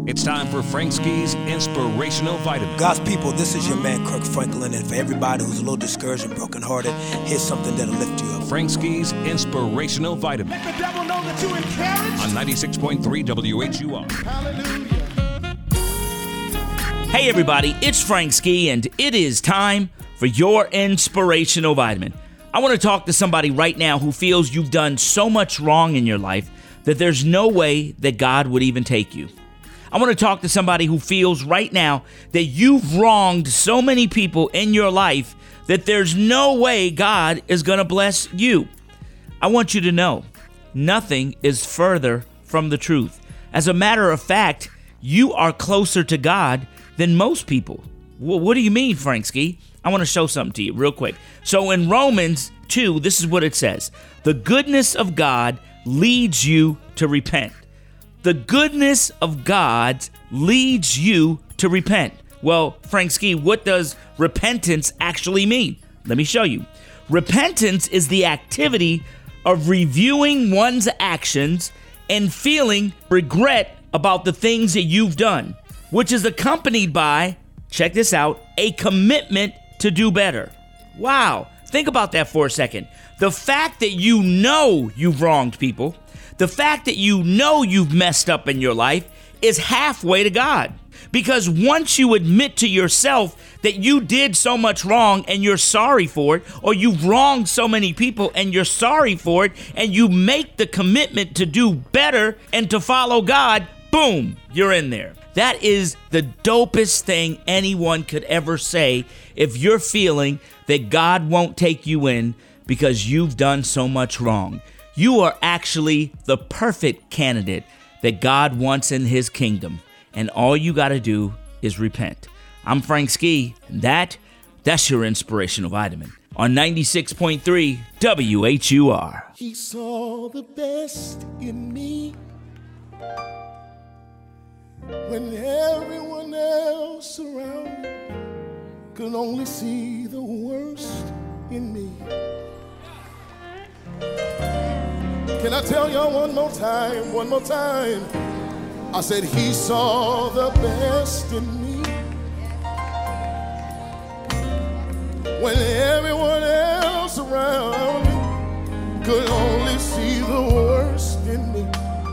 It's time for Frank Ski's Inspirational Vitamin. God's people, this is your man Kirk Franklin, and for everybody who's a little discouraged and brokenhearted, here's something that'll lift you up. Frank Ski's Inspirational Vitamin. Let the devil know that you're encouraged. On 96.3 WHUR. Hallelujah. Hey everybody, it's Frank Ski, and it is time for your Inspirational Vitamin. I want to talk to somebody right now who feels you've done so much wrong in your life that there's no way that God would even take you. I want to talk to somebody who feels right now that you've wronged so many people in your life that there's no way God is going to bless you. I want you to know, nothing is further from the truth. As a matter of fact, you are closer to God than most people. Well, what do you mean, Frank Ski? I want to show something to you real quick. So in Romans 2, this is what it says. The goodness of God leads you to repent. The goodness of God leads you to repent. Well, Frank Ski, what does repentance actually mean? Let me show you. Repentance is the activity of reviewing one's actions and feeling regret about the things that you've done, which is accompanied by, check this out, a commitment to do better. Wow, think about that for a second. The fact that you know you've wronged people, the fact that you know you've messed up in your life is halfway to God. Because once you admit to yourself that you did so much wrong and you're sorry for it, or you've wronged so many people and you're sorry for it, and you make the commitment to do better and to follow God, boom, you're in there. That is the dopest thing anyone could ever say if you're feeling that God won't take you in because you've done so much wrong. You are actually the perfect candidate that God wants in his kingdom. And all you got to do is repent. I'm Frank Ski, and that's your Inspirational Vitamin on 96.3 WHUR. He saw the best in me when everyone else around me could only see the worst in me. Can I tell y'all one more time? I said he saw the best in me when everyone else around me could only see the worst in me.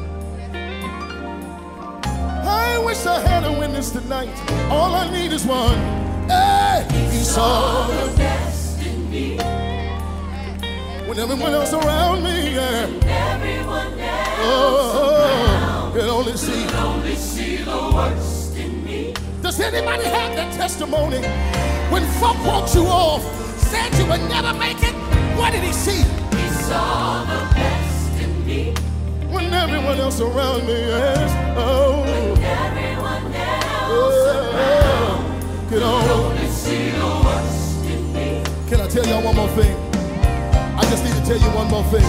I wish I had a witness tonight. All I need is one. Hey, he saw the best in me when everyone else around me, yeah. Everyone else around can only see the worst in me. Does anybody have that testimony? When folk walked you off, said you would never make it, what did he see? He saw the best in me. When everyone else around me, yes. Oh. When everyone else around can only see the worst in me. Can I tell y'all one more thing? I just need to tell you one more thing.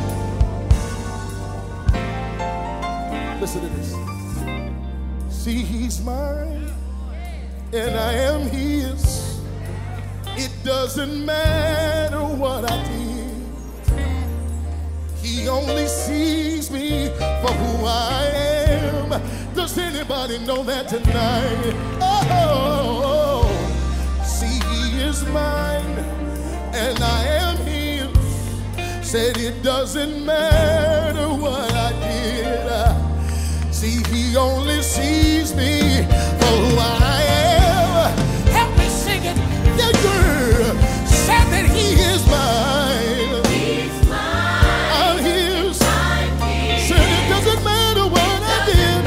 Listen to this. See, he's mine, and I am his. It doesn't matter what I did. He only sees me for who I am. Does anybody know that tonight? Oh, see, he is mine, and I am his. Said it doesn't matter what I did. See, he only sees me for who I am. Help me sing it. The girl said that he is mine. He's mine. I'm his. Said it doesn't matter what I did.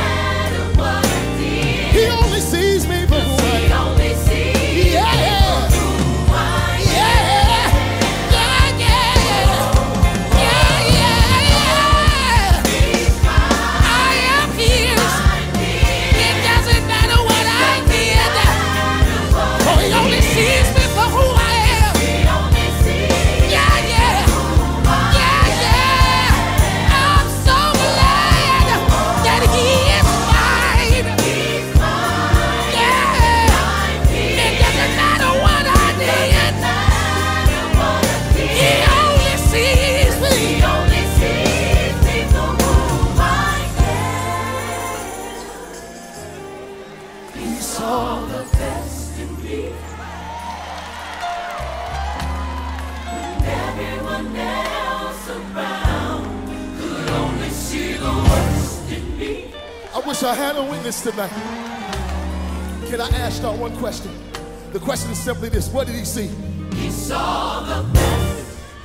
He only sees me for who I am. Yeah. I am his. It doesn't matter what I saw the best in me. When everyone else around could only see the worst in me. I wish I had a witness tonight. Can I ask y'all one question? The question is simply this: what did he see? He saw the best.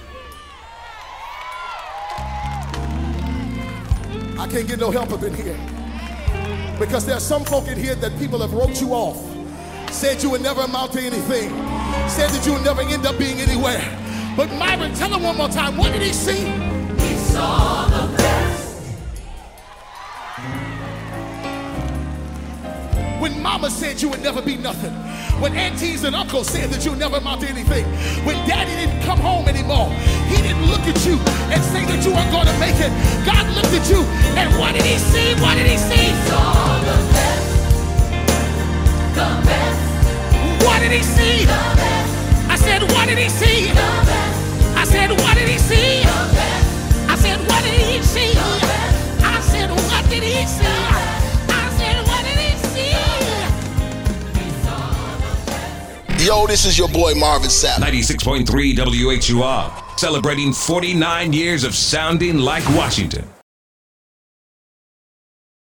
I can't get no help up in here. Because there's some folk in here that people have wrote you off, said you would never amount to anything, said that you would never end up being anywhere. But Myron, tell him one more time, what did he see? He saw the best. When mama said you would never be nothing, when aunties and uncles said that you would never amount to anything, when daddy didn't come home anymore, he didn't look at you and say that you weren't going to make it. God looked at you, and what did he see? What did he see? He saw the best, the best. What did he see? The best. I said, what did he see? The best. I said, what did he see? The best. I said, what did he see? The best. I said, what did he see? I said, what did he see? He saw the best. Yo, this is your boy Marvin Sapp. 96.3 WHUR, celebrating 49 years of sounding like Washington.